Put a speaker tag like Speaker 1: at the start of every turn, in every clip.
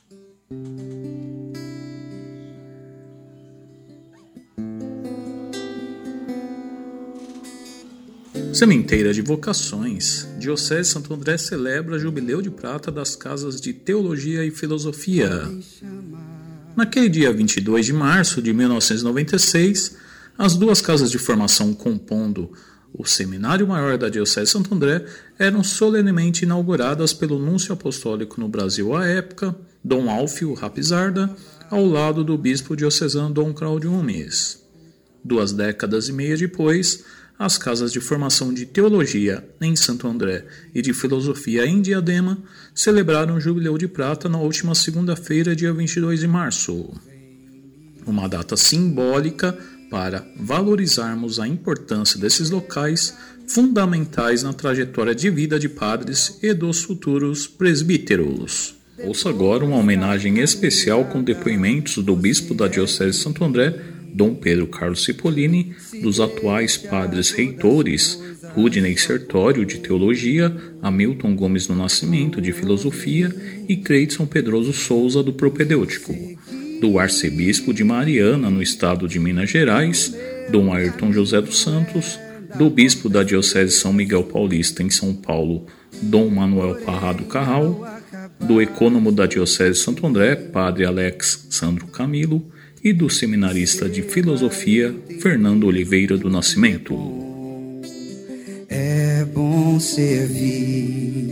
Speaker 1: Sementeira de vocações, Diocese de Santo André celebra Jubileu de Prata das Casas de Teologia e Filosofia. Naquele dia 22 de março de 1996, as duas casas de formação compondo o Seminário Maior da Diocese de Santo André eram solenemente inauguradas pelo Núncio Apostólico no Brasil à época, Dom Alfio Rapizarda, ao lado do Bispo Diocesano Dom Cláudio Umes. 2 décadas e meia depois, as casas de formação de Teologia em Santo André e de Filosofia em Diadema celebraram o Jubileu de Prata na última segunda-feira, dia 22 de março. Uma data simbólica para valorizarmos a importância desses locais fundamentais na trajetória de vida de padres e dos futuros presbíteros. Ouça agora uma homenagem especial com depoimentos do Bispo da Diocese de Santo André, Dom Pedro Carlos Cipollini, dos atuais padres reitores Rudney Sertório, de Teologia, Hamilton Gomes do Nascimento, de Filosofia, e Creidson Pedroso Souza, do Propedêutico, do arcebispo de Mariana, no estado de Minas Gerais, Dom Ayrton José dos Santos, do bispo da Diocese de São Miguel Paulista, em São Paulo, Dom Manuel Parrado Carral, do ecônomo da Diocese de Santo André, Padre Alex Sandro Camilo, e do seminarista de Filosofia, Fernando Oliveira do Nascimento.
Speaker 2: É bom servir,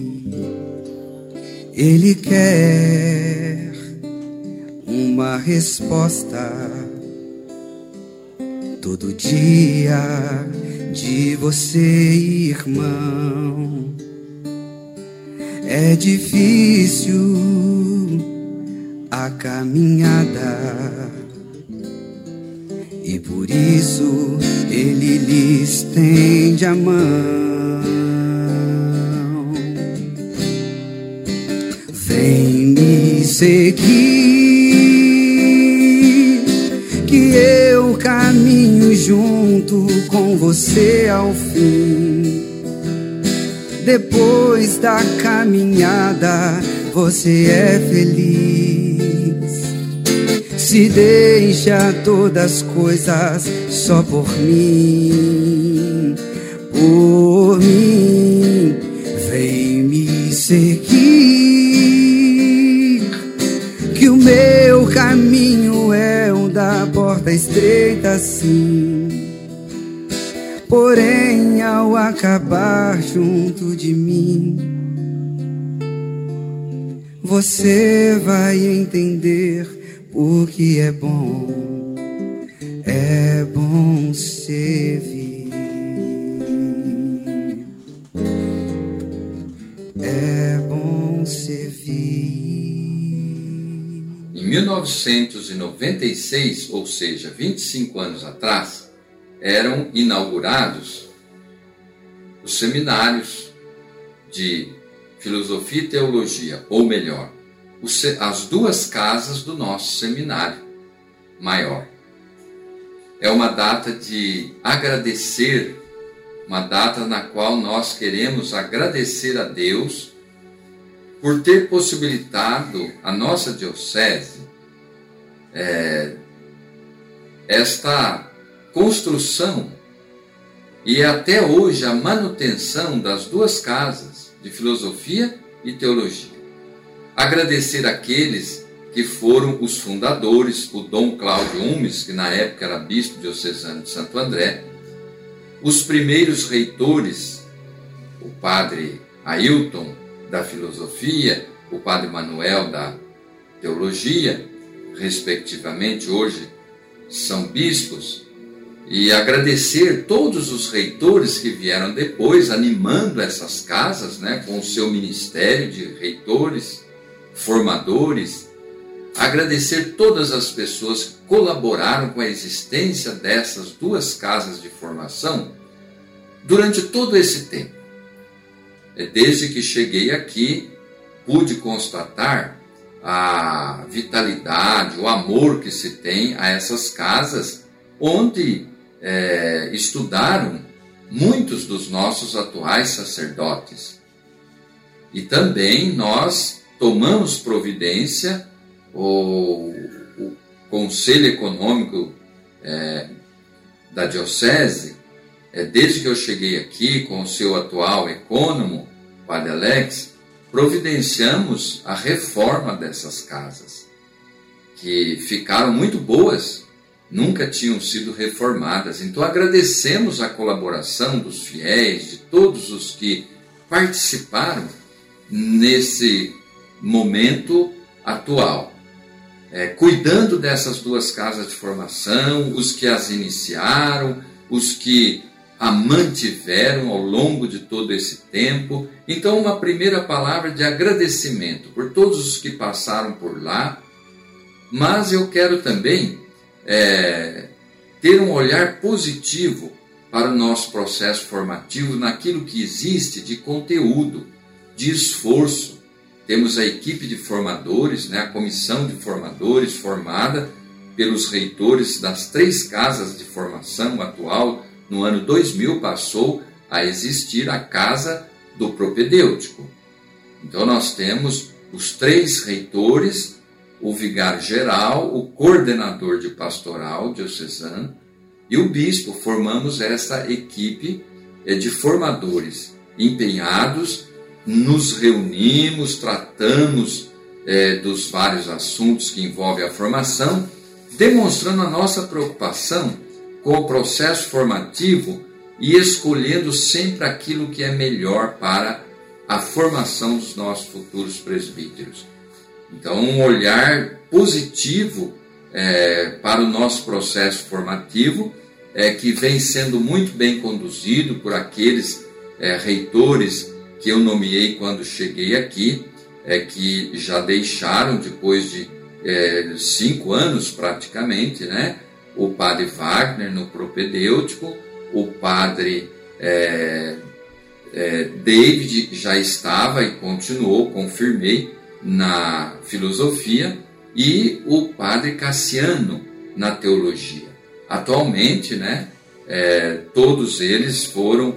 Speaker 2: Ele quer uma resposta todo dia de você, irmão. É difícil a caminhada, e por isso Ele lhe estende a mão. Vem me seguir, que eu caminho junto com você ao fim. Depois da caminhada você é feliz. Se deixa todas as coisas só por mim, por mim. Vem me seguir, que o meu caminho é o da porta estreita, sim. Porém, ao acabar junto de mim, você vai entender o que é bom servir. É bom servir.
Speaker 3: Em 1996, ou seja, 25 anos atrás, eram inaugurados os seminários de Filosofia e Teologia, ou melhor, as duas casas do nosso seminário maior. É uma data de agradecer, uma data na qual nós queremos agradecer a Deus por ter possibilitado a nossa diocese esta construção e até hoje a manutenção das duas casas de Filosofia e Teologia. Agradecer aqueles que foram os fundadores, o Dom Cláudio Umes, que na época era bispo diocesano de Santo André, os primeiros reitores, o padre Ailton da Filosofia, o padre Manuel da Teologia, respectivamente, hoje são bispos, e agradecer todos os reitores que vieram depois, animando essas casas, com o seu ministério de reitores, formadores, agradecer todas as pessoas que colaboraram com a existência dessas duas casas de formação durante todo esse tempo. Desde que cheguei aqui, pude constatar a vitalidade, o amor que se tem a essas casas, onde estudaram muitos dos nossos atuais sacerdotes. E também nós tomamos providência, o Conselho Econômico da Diocese, desde que eu cheguei aqui com o seu atual ecônomo, Padre Alex, providenciamos a reforma dessas casas, que ficaram muito boas, nunca tinham sido reformadas. Então agradecemos a colaboração dos fiéis, de todos os que participaram nesse momento atual, cuidando dessas duas casas de formação, os que as iniciaram, os que a mantiveram ao longo de todo esse tempo. Então, uma primeira palavra de agradecimento por todos os que passaram por lá, mas eu quero também ter um olhar positivo para o nosso processo formativo naquilo que existe de conteúdo, de esforço. Temos a equipe de formadores, a comissão de formadores formada pelos reitores das 3 casas de formação atual. No ano 2000 passou a existir a Casa do Propedêutico. Então nós temos os 3 reitores, o vigário-geral, o coordenador de pastoral diocesano e o bispo. Formamos essa equipe de formadores empenhados, nos reunimos, tratamos dos vários assuntos que envolvem a formação, demonstrando a nossa preocupação com o processo formativo e escolhendo sempre aquilo que é melhor para a formação dos nossos futuros presbíteros. Então, um olhar positivo para o nosso processo formativo, que vem sendo muito bem conduzido por aqueles reitores que eu nomeei quando cheguei aqui, que já deixaram depois de 5 anos praticamente, o padre Wagner no propedêutico, o padre David já estava e continuou, confirmei, na filosofia, e o padre Cassiano na teologia. Atualmente, todos eles foram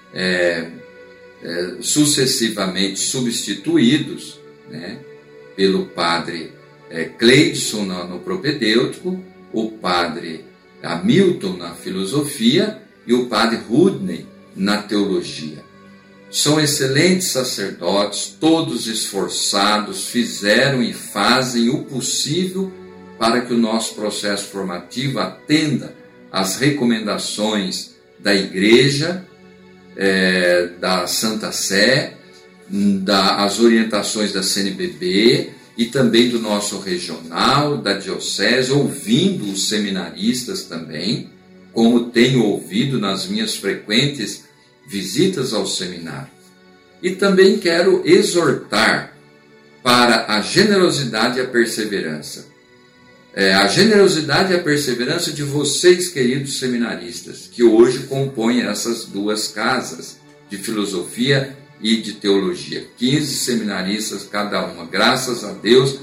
Speaker 3: sucessivamente substituídos pelo padre Cleidson no propedêutico, o padre Hamilton na filosofia e o padre Rudney na teologia. São excelentes sacerdotes, todos esforçados, fizeram e fazem o possível para que o nosso processo formativo atenda às recomendações da Igreja, da Santa Sé, as orientações da CNBB e também do nosso regional, da Diocese, ouvindo os seminaristas também, como tenho ouvido nas minhas frequentes visitas ao seminário. E também quero exortar para a generosidade e a perseverança. A generosidade e a perseverança de vocês, queridos seminaristas, que hoje compõem essas 2 casas de filosofia e de teologia. 15 seminaristas cada uma. Graças a Deus,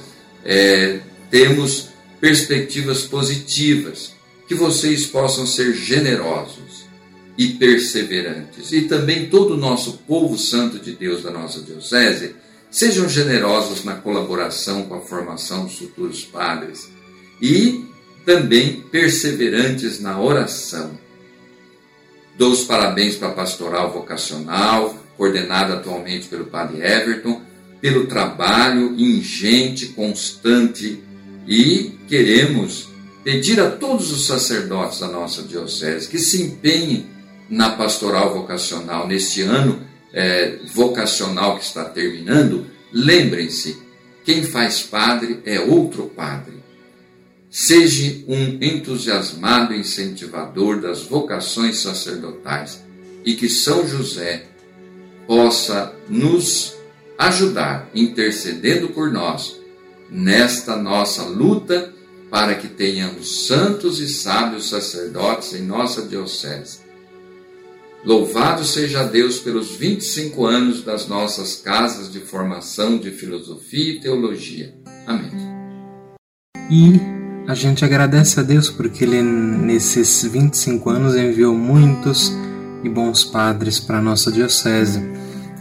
Speaker 3: temos perspectivas positivas, que vocês possam ser generosos e perseverantes. E também todo o nosso povo santo de Deus da nossa diocese, sejam generosos na colaboração com a formação dos futuros padres e também perseverantes na oração. Dou os parabéns para a pastoral vocacional, coordenada atualmente pelo padre Everton, pelo trabalho ingente, constante, e queremos pedir a todos os sacerdotes da nossa diocese que se empenhem na pastoral vocacional neste ano vocacional que está terminando. Lembrem-se, quem faz padre é outro padre. Seja um entusiasmado incentivador das vocações sacerdotais e que São José possa nos ajudar, intercedendo por nós, nesta nossa luta para que tenhamos santos e sábios sacerdotes em nossa diocese. Louvado seja Deus pelos 25 anos das nossas casas de formação de filosofia e teologia. Amém.
Speaker 4: E a gente agradece a Deus porque Ele, nesses 25 anos, enviou muitos e bons padres para a nossa diocese.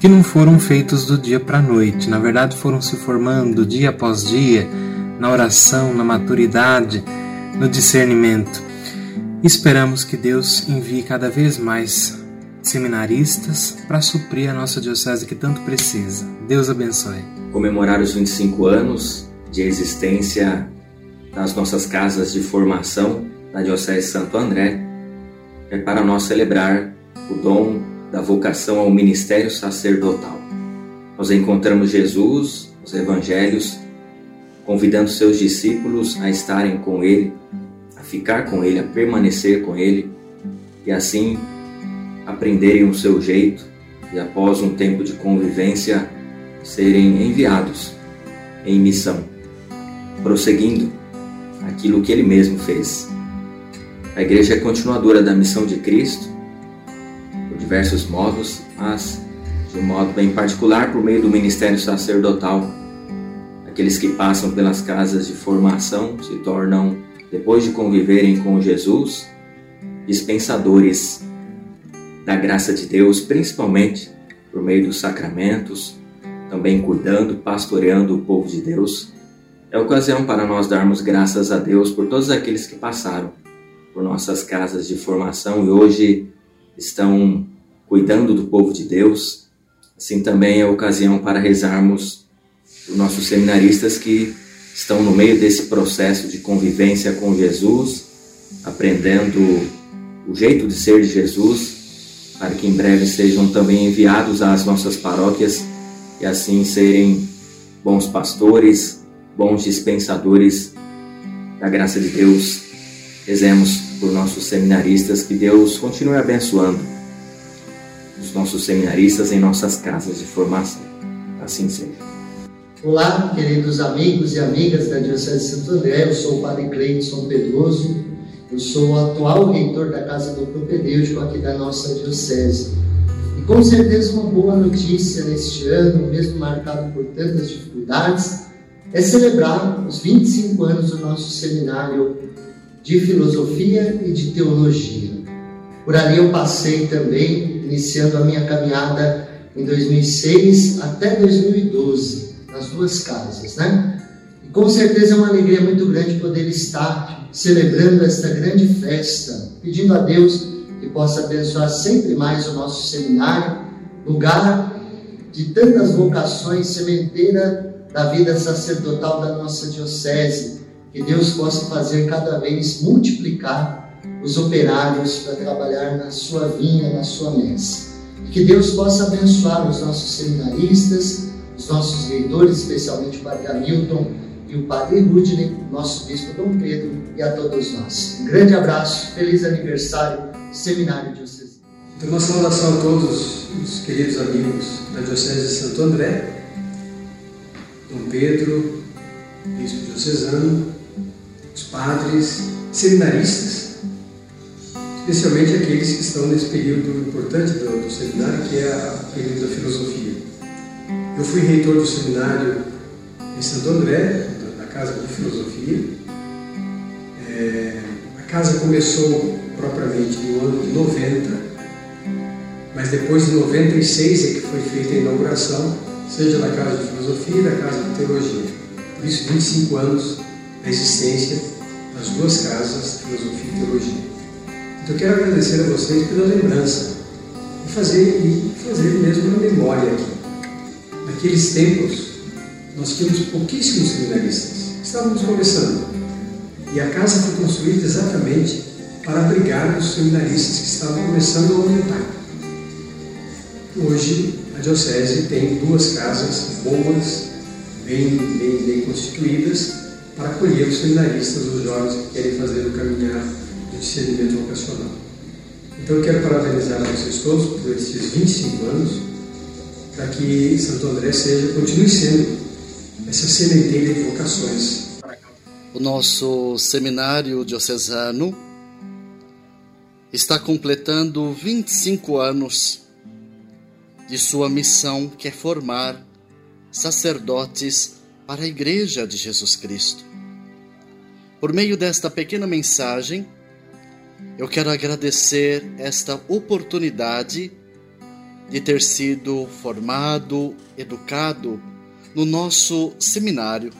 Speaker 4: que não foram feitos do dia para a noite. Na verdade, foram se formando dia após dia, na oração, na maturidade, no discernimento. Esperamos que Deus envie cada vez mais seminaristas para suprir a nossa diocese que tanto precisa. Deus abençoe.
Speaker 5: Comemorar os 25 anos de existência das nossas casas de formação da Diocese de Santo André é para nós celebrar o dom da vocação ao ministério sacerdotal. Nós encontramos Jesus nos evangelhos convidando seus discípulos a estarem com Ele, a ficar com Ele, a permanecer com Ele e assim aprenderem o seu jeito e após um tempo de convivência serem enviados em missão, prosseguindo aquilo que Ele mesmo fez. A Igreja é continuadora da missão de Cristo por diversos modos, mas de um modo bem particular por meio do ministério sacerdotal. Aqueles que passam pelas casas de formação se tornam, depois de conviverem com Jesus, dispensadores da graça de Deus, principalmente por meio dos sacramentos, também cuidando, pastoreando o povo de Deus. É ocasião para nós darmos graças a Deus por todos aqueles que passaram por nossas casas de formação e hoje estão cuidando do povo de Deus. Assim também é ocasião para rezarmos os nossos seminaristas que estão no meio desse processo de convivência com Jesus, aprendendo o jeito de ser de Jesus, para que em breve sejam também enviados às nossas paróquias e assim serem bons pastores, bons dispensadores da graça de Deus. Rezemos por nossos seminaristas, que Deus continue abençoando os nossos seminaristas em nossas casas de formação. Assim seja.
Speaker 6: Olá, queridos amigos e amigas da Diocese de Santo André, eu sou o Padre Cleidson Pedroso, eu sou o atual reitor da Casa do Propedêutico aqui da nossa Diocese. E com certeza uma boa notícia neste ano, mesmo marcado por tantas dificuldades, é celebrar os 25 anos do nosso seminário de Filosofia e de Teologia. Por ali eu passei também, iniciando a minha caminhada em 2006 até 2012, nas duas casas, né? E com certeza é uma alegria muito grande poder estar celebrando esta grande festa, pedindo a Deus que possa abençoar sempre mais o nosso seminário, lugar de tantas vocações, sementeira da vida sacerdotal da nossa diocese. Que Deus possa fazer cada vez multiplicar os operários para trabalhar na sua vinha, na sua messe. E que Deus possa abençoar os nossos seminaristas, os nossos reitores, especialmente o Padre Hamilton e o Padre Rudney, nosso Bispo Dom Pedro e a todos nós. Um grande abraço, feliz aniversário, Seminário Diocesano.
Speaker 7: Então, uma saudação a todos os queridos amigos da Diocese de Santo André, Dom Pedro, Bispo Diocesano, os padres, seminaristas, especialmente aqueles que estão nesse período importante do seminário, que é o período da filosofia. Eu fui reitor do seminário em Santo André, da Casa de Filosofia. A casa começou propriamente no ano de 90, mas depois de 96 é que foi feita a inauguração, seja da Casa de Filosofia e da Casa de Teologia. Por isso, 25 anos da existência das duas casas, Filosofia e Teologia. Então, eu quero agradecer a vocês pela lembrança e fazer mesmo uma memória aqui. Naqueles tempos, nós tínhamos pouquíssimos seminaristas, estávamos começando, e a casa foi construída exatamente para abrigar os seminaristas que estavam começando a aumentar. Hoje, a Diocese tem duas casas boas, bem constituídas, para acolher os seminaristas, os jovens que querem fazer o caminhar do discernimento vocacional. Então eu quero parabenizar vocês todos por esses 25 anos, para que Santo André continue sendo essa sementeira de vocações.
Speaker 8: O nosso seminário diocesano está completando 25 anos de sua missão, que é formar sacerdotes para a Igreja de Jesus Cristo. Por meio desta pequena mensagem, eu quero agradecer esta oportunidade de ter sido formado, educado no nosso seminário.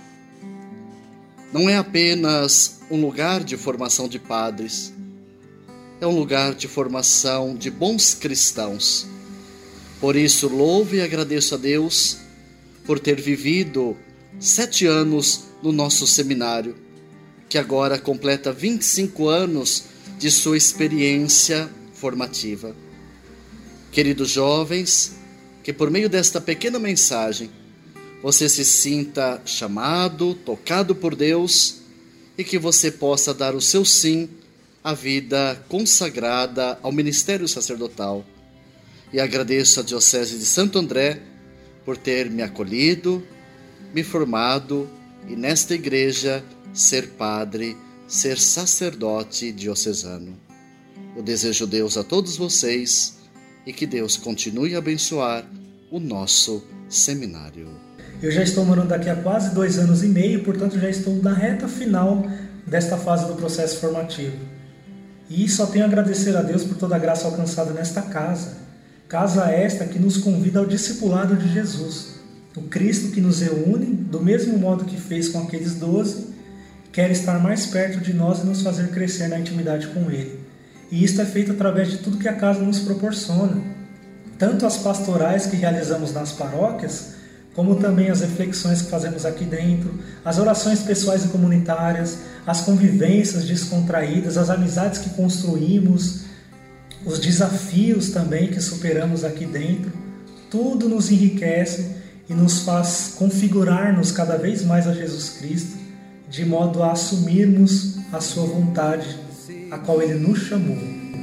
Speaker 8: Não é apenas um lugar de formação de padres, é um lugar de formação de bons cristãos. Por isso, louvo e agradeço a Deus por ter vivido 7 anos no nosso seminário, que agora completa 25 anos de sua experiência formativa. Queridos jovens, que por meio desta pequena mensagem você se sinta chamado, tocado por Deus e que você possa dar o seu sim à vida consagrada ao ministério sacerdotal. E agradeço à Diocese de Santo André por ter me acolhido, me formado e nesta igreja ser padre, ser sacerdote diocesano. Eu desejo Deus a todos vocês e que Deus continue a abençoar o nosso seminário.
Speaker 9: Eu já estou morando aqui há quase 2 anos e meio, portanto já estou na reta final desta fase do processo formativo. E só tenho a agradecer a Deus por toda a graça alcançada nesta casa. Casa esta que nos convida ao discipulado de Jesus. O Cristo que nos reúne, do mesmo modo que fez com aqueles 12, quer estar mais perto de nós e nos fazer crescer na intimidade com Ele. E isto é feito através de tudo que a casa nos proporciona. Tanto as pastorais que realizamos nas paróquias, como também as reflexões que fazemos aqui dentro, as orações pessoais e comunitárias, as convivências descontraídas, as amizades que construímos, os desafios também que superamos aqui dentro, tudo nos enriquece e nos faz configurar-nos cada vez mais a Jesus Cristo, de modo a assumirmos a sua vontade, a qual Ele nos chamou.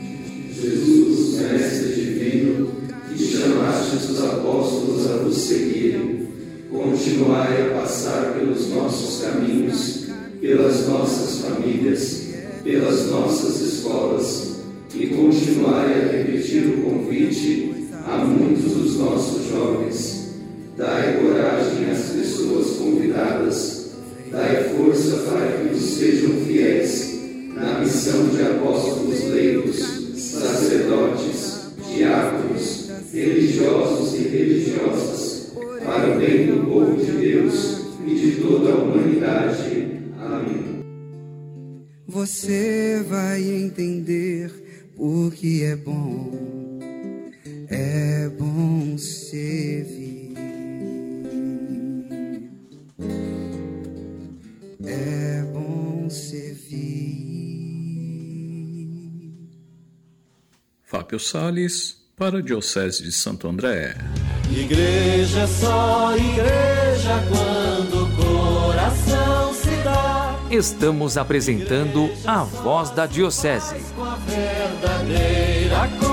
Speaker 10: Jesus, Mestre Divino, que chamastes os apóstolos a vos seguirem, continuai a passar pelos nossos caminhos, pelas nossas famílias, pelas nossas escolas, e continuai a repetir o convite a muitos dos nossos jovens. Dai coragem às pessoas convidadas, dai força para que nos sejam fiéis na missão de apóstolos leigos, sacerdotes, diáconos, religiosos e religiosas, para o bem do povo de Deus e de toda a humanidade. Amém.
Speaker 2: Você vai entender porque é bom servir. É bom servir.
Speaker 1: Fábio Salles, para a Diocese de Santo André.
Speaker 11: Igreja é só igreja quando o coração se dá.
Speaker 12: Estamos apresentando a Voz da Diocese.
Speaker 11: Com a verdadeira